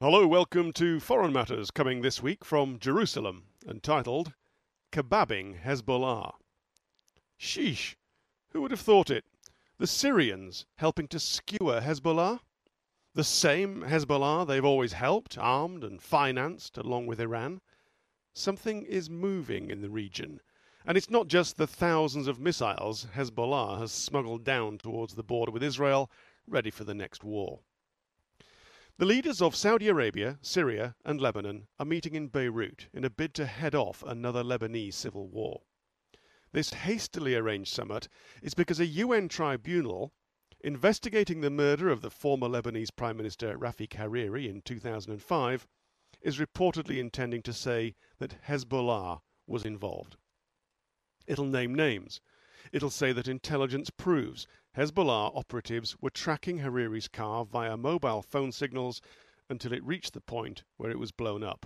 Hello, welcome to Foreign Matters, coming this week from Jerusalem, entitled Kebabbing Hezbollah. Sheesh, who would have thought it? The Syrians helping to skewer Hezbollah? The same Hezbollah they've always helped, armed and financed, along with Iran? Something is moving in the region, and it's not just the thousands of missiles Hezbollah has smuggled down towards the border with Israel, ready for the next war. The leaders of Saudi Arabia, Syria and Lebanon are meeting in Beirut in a bid to head off another Lebanese civil war. This hastily arranged summit is because a UN tribunal investigating the murder of the former Lebanese Prime Minister Rafik Hariri in 2005 is reportedly intending to say that Hezbollah was involved. It'll name names. It'll say that intelligence proves Hezbollah operatives were tracking Hariri's car via mobile phone signals until it reached the point where it was blown up.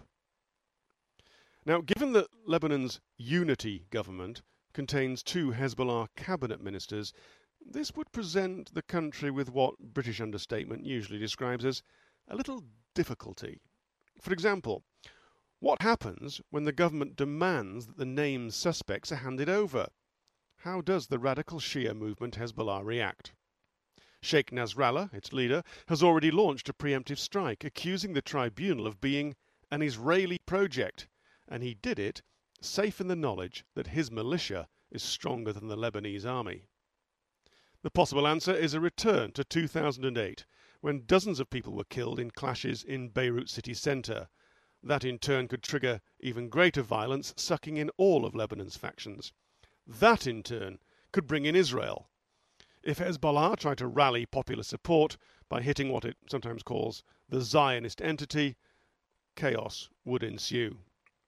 Now, given that Lebanon's unity government contains two Hezbollah cabinet ministers, this would present the country with what British understatement usually describes as a little difficulty. For example, what happens when the government demands that the named suspects are handed over? How does the radical Shia movement Hezbollah react? Sheikh Nasrallah, its leader, has already launched a preemptive strike, accusing the tribunal of being an Israeli project, and he did it safe in the knowledge that his militia is stronger than the Lebanese army. The possible answer is a return to 2008, when dozens of people were killed in clashes in Beirut city centre. That in turn could trigger even greater violence, sucking in all of Lebanon's factions. That, in turn, could bring in Israel. If Hezbollah tried to rally popular support by hitting what it sometimes calls the Zionist entity, chaos would ensue.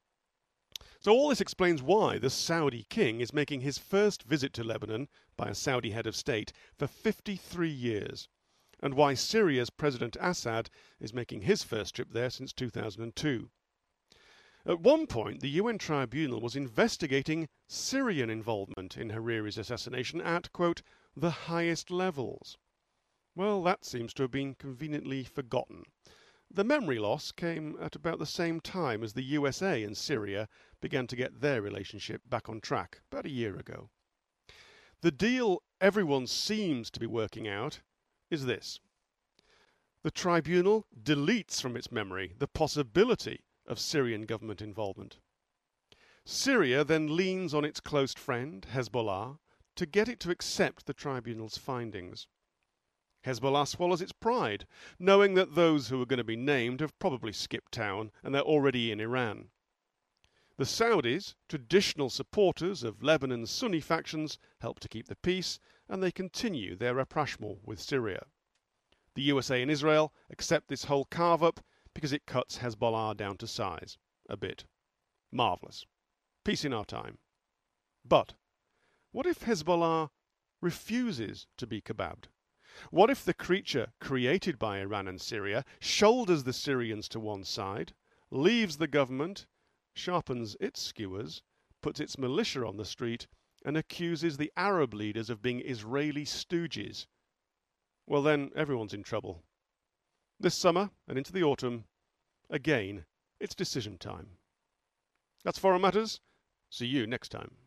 So all this explains why the Saudi king is making his first visit to Lebanon by a Saudi head of state for 53 years, and why Syria's President Assad is making his first trip there since 2002. At one point, the UN tribunal was investigating Syrian involvement in Hariri's assassination at, quote, the highest levels. Well, that seems to have been conveniently forgotten. The memory loss came at about the same time as the USA and Syria began to get their relationship back on track, about a year ago. The deal everyone seems to be working out is this. The tribunal deletes from its memory the possibility of Syrian government involvement. Syria then leans on its close friend, Hezbollah, to get it to accept the tribunal's findings. Hezbollah swallows its pride, knowing that those who are going to be named have probably skipped town and they're already in Iran. The Saudis, traditional supporters of Lebanon's Sunni factions, help to keep the peace, and they continue their rapprochement with Syria. The USA and Israel accept this whole carve-up because it cuts Hezbollah down to size a bit. Marvellous. Peace in our time. But what if Hezbollah refuses to be kebabbed? What if the creature created by Iran and Syria shoulders the Syrians to one side, leaves the government, sharpens its skewers, puts its militia on the street, and accuses the Arab leaders of being Israeli stooges? Well, then everyone's in trouble. This summer and into the autumn, again, it's decision time. That's Foreign Matters. See you next time.